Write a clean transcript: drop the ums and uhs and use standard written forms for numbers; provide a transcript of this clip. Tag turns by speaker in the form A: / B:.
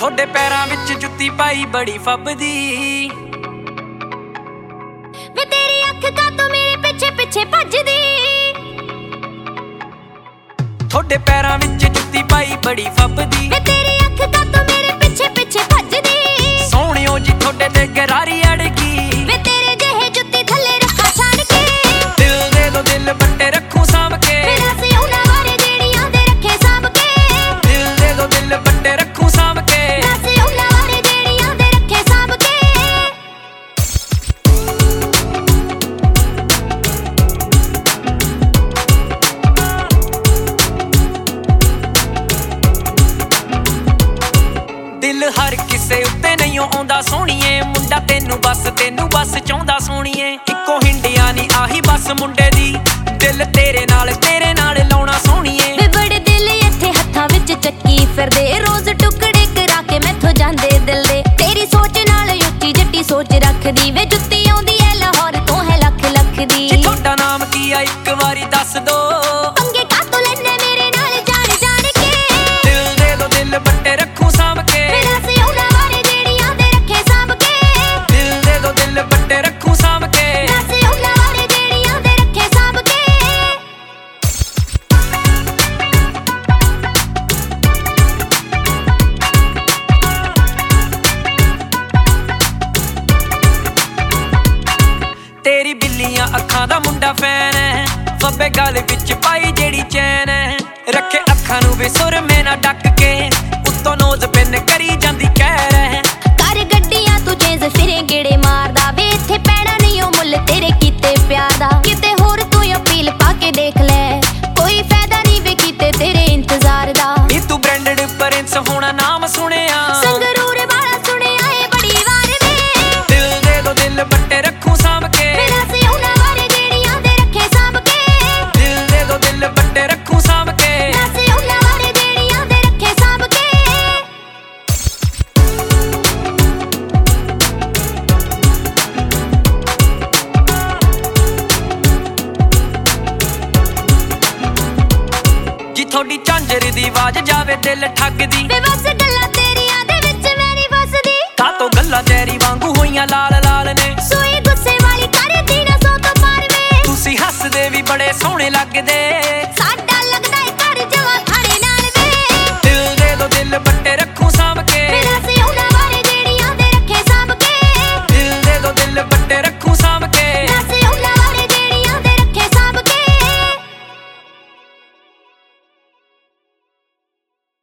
A: थोड़े पैरां विच जुत्ती पाई बड़ी फबदी
B: वे तेरी अख का तो मेरे पीछे पीछे भजदी
A: थोड़े पैरां विच जुत्ती पाई बड़ी फबदी
B: वे तेरी अख का तो मेरे पीछे पीछे भजदी
A: सोहणियो जी थोड़े ते गरारी अड़गी
B: वे तेरे जेहे जुत्ती थल्ले रखा छाड़ के
A: दिल दे दो दिल बट्टे रखूं साम के
B: मेरा से उना वारे जेड़ियां दे रखे साम के
A: दिल दे दो दिल बट्टे रखूं साम के
B: मेरा से उना वारे जेड़ियां दे रखे साम के
A: दिल हर किसे उत्ते नहीं आउंदा सोहणीए मुंडा तेनू बस चाहुंदा सोहणीए इक्को हिंडिया नी आही बस मुंडे दी दिल तेरे नाल लाउणा सोहणीए
B: वे बड़े दिल इत्थे हत्थां विच चक्की फिरदे रोज टुकड़े करा के मैथों जांदे दिल दे तेरी सोच नाल उच्ची जट्टी सोच रखदी वे जुत्ती आउंदी ऐ लाहौर तो है लख लख दी
A: जी थोड़ा नाम की आ इक वारी दस दो
B: पंगे कातों लैने मेरे नाल जान जान के
A: दिल दे दो दिल बट्टे रखूं साम के
B: मेरा से उना वारे जेड़ियां दे रखे साम के
A: दिल दे दो दिल बट्टे रखूं साम के
B: मेरा से उना वारे जेड़ियां दे रखे साम के
A: तेरी बिल्लियां अखां दा मुंडा फैन है फब्बे गल विच पाई जेड़ी चैन है रखे अखां नू वे सुरमे ना डक के उत्तों नोज पिन करी जांदी कहर है
B: कर गड्डियां तू चेज फिरे गेड़े मारदा वे इत्थे पैणा नहीं ओ मुੱਲ तेरे कीते प्यार दा किते होर तू अपील पाके देख ले कोई फायदा नहीं वे कीते तेरे इंतजार दा
A: नी तू ब्रांडेड प्रिंस होना नाम सुनिया
B: संगरूर वाला सुनिया है बड़ी वार वे
A: दिल दे दो दिल बट्टे रखूं साम के
B: मेरा से उना वारे जेड़ियां दे रखे साम के
A: दिल दे दो दिल बट्टे रखूं साम के
B: मेरा से उना वारे जेड़ियां दे रखे साम के
A: जी थोड़ी झांजर दी आवाज जावे दिल ठगदी
B: वे बस गल्लां तेरियां दे विच मेरी बसदी
A: कातों गल्लां तेरी वांगू होईयां लाल लाल ने
B: सोई गुस्से वाली कर दी ना सो तो पार वे
A: तुसी हੱਸਦੇ भी बड़े सोहणे लगदे
B: साडा